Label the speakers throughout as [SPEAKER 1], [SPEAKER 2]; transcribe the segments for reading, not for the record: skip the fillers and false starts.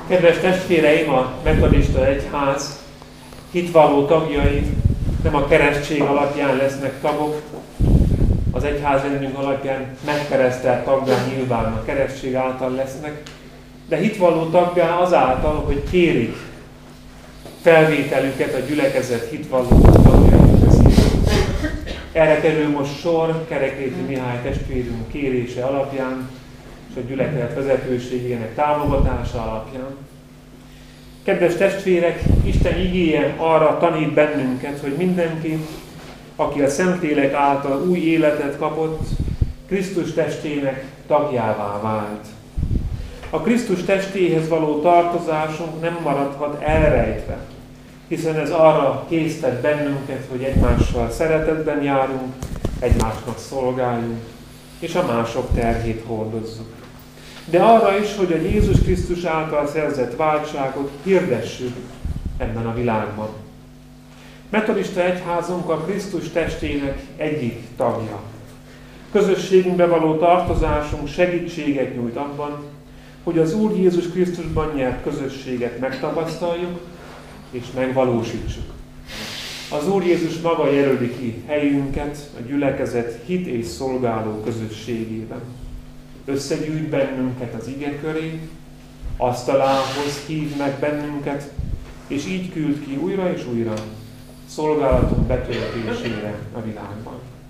[SPEAKER 1] Kedves testvéreim, a metodista egyház hitvalló tagjai nem a keresztség alapján lesznek tagok, az egyházrendünk alapján megkeresztelt taggá nyilván a keresztség által lesznek, de hitvalló taggá azáltal, hogy kérik felvételüket a gyülekezet hitvalló tagjai közé. Erre kerül most sor Kerekréti Mihály testvérünk kérése alapján, és a gyülekezet vezetőségének támogatása alapján. Kedves testvérek, Isten igéje arra tanít bennünket, hogy mindenki, aki a Szentlélek által új életet kapott, Krisztus testének tagjává vált. A Krisztus testéhez való tartozásunk nem maradhat elrejtve, hiszen ez arra késztet bennünket, hogy egymással szeretetben járunk, egymásnak szolgáljunk, és a mások terhét hordozzuk. De arra is, hogy a Jézus Krisztus által szerzett váltságot hirdessük ebben a világban. Metodista egyházunk a Krisztus testének egyik tagja. Közösségünkbe való tartozásunk segítséget nyújt abban, hogy az Úr Jézus Krisztusban nyert közösséget megtapasztaljuk és megvalósítsuk. Az Úr Jézus maga jelöli ki helyünket a gyülekezet hit és szolgáló közösségében. Összegyűjt bennünket az ige köré, asztalához hív meg bennünket, és így küld ki újra és újra szolgálatunk betöltésére a világban.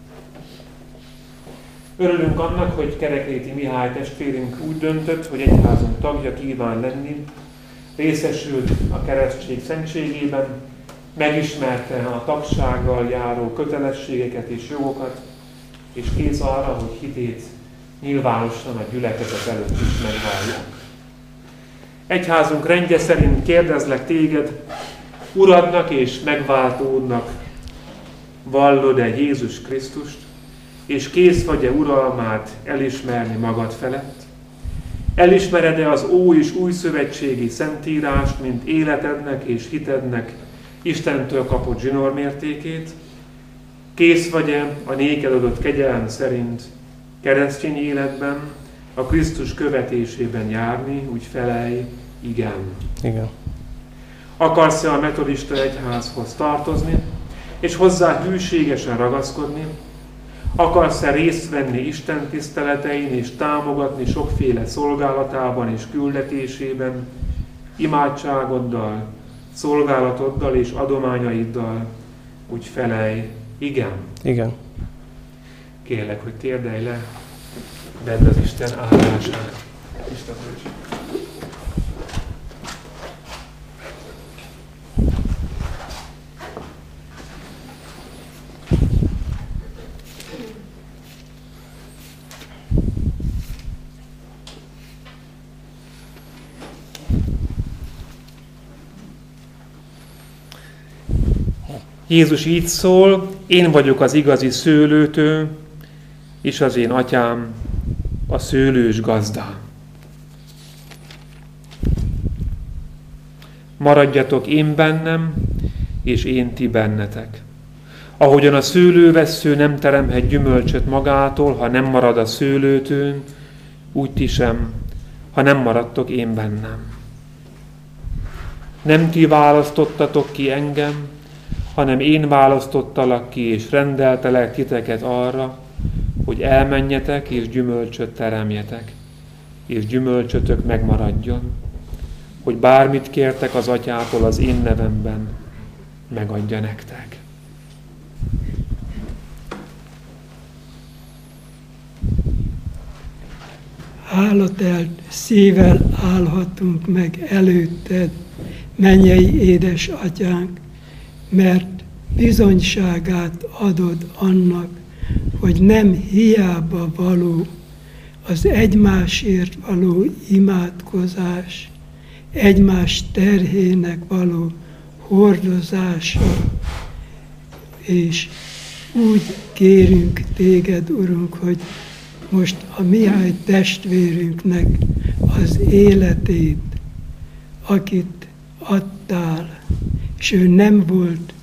[SPEAKER 1] Örülünk annak, hogy Kerekréti Mihály testvérünk úgy döntött, hogy egyházunk tagja kíván lenni, részesült a keresztség szentségében, megismerte a tagsággal járó kötelességeket és jogokat, és kész arra, hogy hitét nyilvánosan a gyülekezet előtt is megvallják. Egyházunk rendje szerint kérdezlek téged, Uradnak és megváltódnak vallod-e Jézus Krisztust, és kész vagy-e uralmát elismerni magad felett? Elismered-e az Ó és Új Szövetségi Szentírást, mint életednek és hitednek Istentől kapott zsinórmértékét? Kész vagy-e a néked adott kegyelem szerint keresztény életben, a Krisztus követésében járni? Úgy felelj, igen.
[SPEAKER 2] Igen.
[SPEAKER 1] Akarsz-e a metodista egyházhoz tartozni, és hozzá hűségesen ragaszkodni? Akarsz-e részt venni Isten tiszteletein, és támogatni sokféle szolgálatában és küldetésében, imádságoddal, szolgálatoddal és adományaiddal? Úgy felelj, igen.
[SPEAKER 2] Igen.
[SPEAKER 1] Kérlek, hogy térdelj le, vedd az Isten áldását. Isten bölcs. Jézus így szól, én vagyok az igazi szőlőtő, és az én atyám a szőlős gazda. Maradjatok én bennem, és én ti bennetek. Ahogyan a szőlővessző nem teremhet gyümölcsöt magától, ha nem marad a szőlőtőn, úgy ti sem, ha nem maradtok én bennem. Nem ti választottatok ki engem, hanem én választottalak ki, és rendeltelek titeket arra, hogy elmenjetek, és gyümölcsöt teremjetek, és gyümölcsötök megmaradjon, hogy bármit kértek az atyától az én nevemben, megadja nektek.
[SPEAKER 3] Hálatelt szívvel állhatunk meg előtted, mennyei édesatyánk, mert bizonyságát adod annak, hogy nem hiába való az egymásért való imádkozás, egymás terhének való hordozása, és úgy kérünk téged, Urunk, hogy most a Mihály testvérünknek az életét, akit adtál, és ő nem volt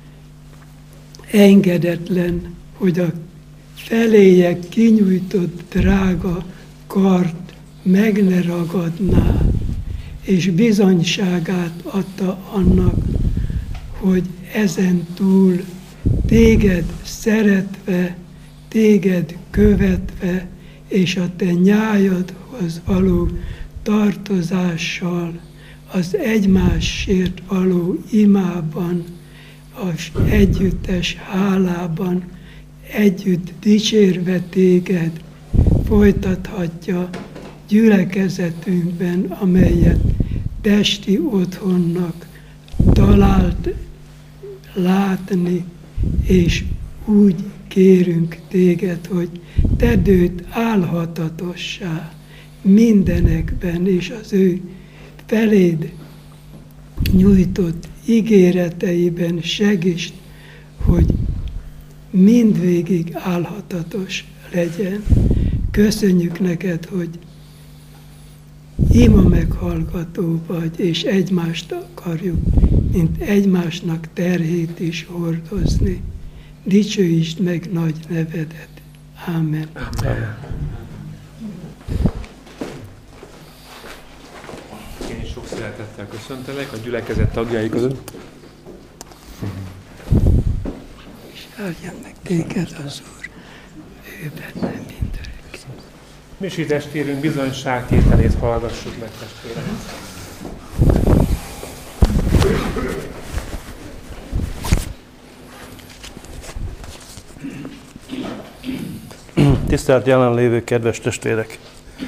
[SPEAKER 3] engedetlen, hogy a feléje kinyújtott drága kart meg ne ragadná, és bizonyságát adta annak, hogy ezen túl téged szeretve, téged követve, és a te nyájadhoz való tartozással, az egymásért való imában, az együttes hálában, együtt dicsérve téged, folytathatja gyülekezetünkben, amelyet testi otthonnak talált látni, és úgy kérünk téged, hogy tedd őt álhatatossá mindenekben, és az ő feléd nyújtott ígéreteiben segítsd, hogy mindvégig álhatatos legyen. Köszönjük neked, hogy ima meghallgató vagy, és egymást akarjuk, mint egymásnak terhét is hordozni. Dicsőítsd meg nagy nevedet. Ámen.
[SPEAKER 1] Amen. Én sok szeretettel köszöntelek a gyülekezet tagjai között.
[SPEAKER 3] És áldjon meg téged az Úr, ő benne mindörökké.
[SPEAKER 1] Misi testvérünk bizonyságtételét hallgassuk meg, testvérek.
[SPEAKER 2] Tisztelt jelenlévő kedves testvérek!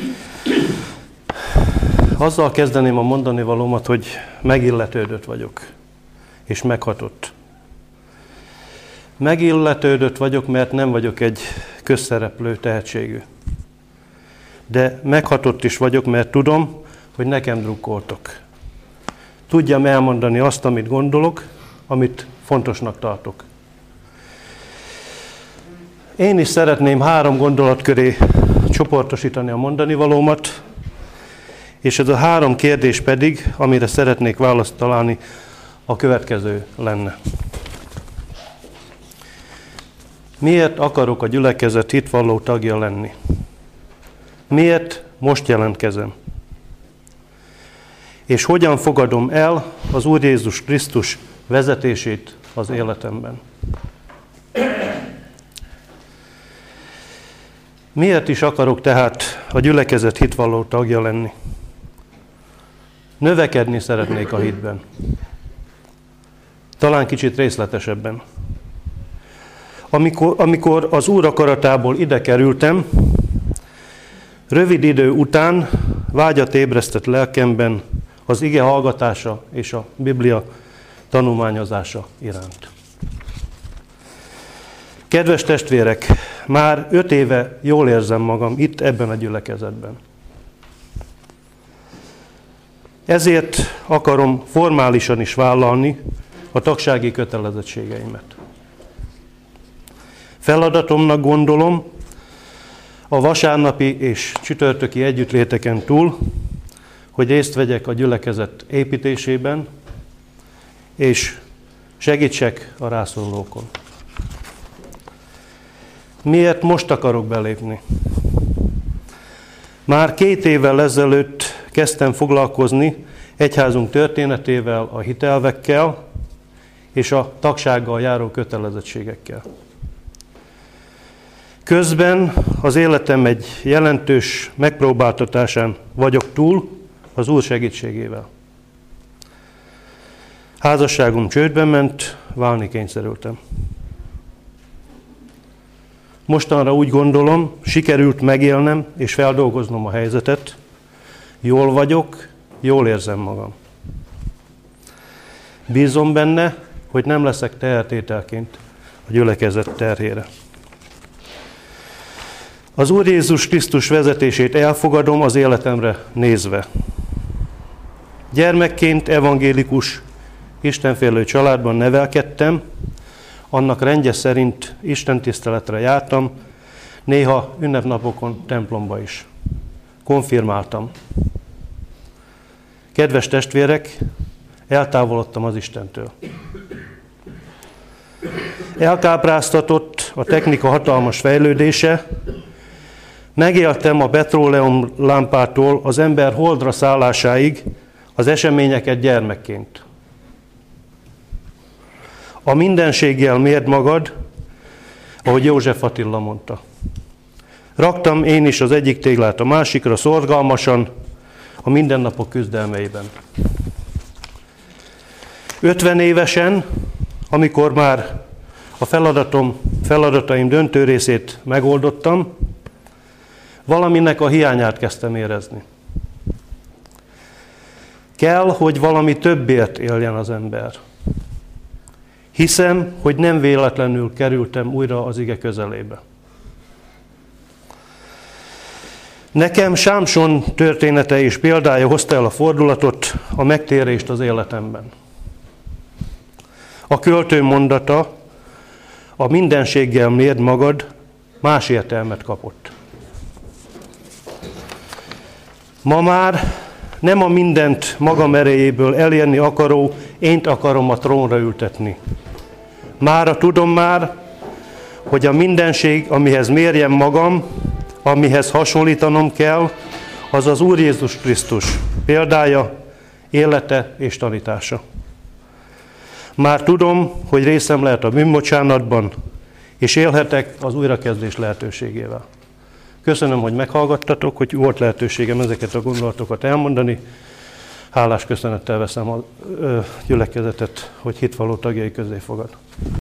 [SPEAKER 2] Azzal kezdeném a mondani valómat, hogy megilletődött vagyok, és meghatott. Megilletődött vagyok, mert nem vagyok egy közszereplő tehetségű. De meghatott is vagyok, mert tudom, hogy nekem drukkoltok. Tudjam elmondani azt, amit gondolok, amit fontosnak tartok. Én is szeretném 3 gondolat köré csoportosítani a mondani valómat, és ez a 3 kérdés pedig, amire szeretnék választ találni, a következő lenne. Miért akarok a gyülekezet hitvalló tagja lenni? Miért most jelentkezem? És hogyan fogadom el az Úr Jézus Krisztus vezetését az életemben? Miért is akarok tehát a gyülekezet hitvalló tagja lenni? Növekedni szeretnék a hitben. Talán kicsit részletesebben. Amikor az Úr akaratából ide kerültem, rövid idő után vágyat ébresztett lelkemben az ige hallgatása és a Biblia tanulmányozása iránt. Kedves testvérek, már 5 éve jól érzem magam itt ebben a gyülekezetben. Ezért akarom formálisan is vállalni a tagsági kötelezettségeimet. Feladatomnak gondolom a vasárnapi és csütörtöki együttléteken túl, hogy részt vegyek a gyülekezet építésében, és segítsek a rászorulókon. Miért most akarok belépni? Már 2 évvel ezelőtt kezdtem foglalkozni egyházunk történetével, a hitelvekkel és a tagsággal járó kötelezettségekkel. Közben az életem egy jelentős megpróbáltatásán vagyok túl az Úr segítségével. Házasságom csődbe ment, válni kényszerültem. Mostanra úgy gondolom, sikerült megélnem és feldolgoznom a helyzetet. Jól vagyok, jól érzem magam. Bízom benne, hogy nem leszek tehertételként a gyülekezet terhére. Az Úr Jézus Krisztus vezetését elfogadom az életemre nézve. Gyermekként evangélikus, istenfélő családban nevelkedtem, annak rendje szerint istentiszteletre jártam, néha ünnepnapokon templomba is. Konfirmáltam. Kedves testvérek, eltávolodtam az Istentől. Elkápráztatott a technika hatalmas fejlődése, megéltem a petróleum lámpától az ember holdra szállásáig az eseményeket gyermekként. A mindenséggel mérd magad, ahogy József Attila mondta. Raktam én is az egyik téglát a másikra szorgalmasan, a mindennapok küzdelmeiben. 50 évesen, amikor már a feladataim döntő részét megoldottam, valaminek a hiányát kezdtem érezni. Kell, hogy valami többért éljen az ember. Hiszem, hogy nem véletlenül kerültem újra az ige közelébe. Nekem Sámson története és példája hozta el a fordulatot, a megtérést az életemben. A költő mondata, a mindenséggel mérd magad, más értelmet kapott. Ma már nem a mindent magam erejéből elérni akaró, ént akarom a trónra ültetni. Mára tudom hogy a mindenség, amihez mérjem magam, amihez hasonlítanom kell, az az Úr Jézus Krisztus példája, élete és tanítása. Már tudom, hogy részem lehet a bűnbocsánatban, és élhetek az újrakezdés lehetőségével. Köszönöm, hogy meghallgattatok, hogy volt lehetőségem ezeket a gondolatokat elmondani. Hálás köszönettel veszem a gyülekezetet, hogy hitvalló tagjai közé fogad.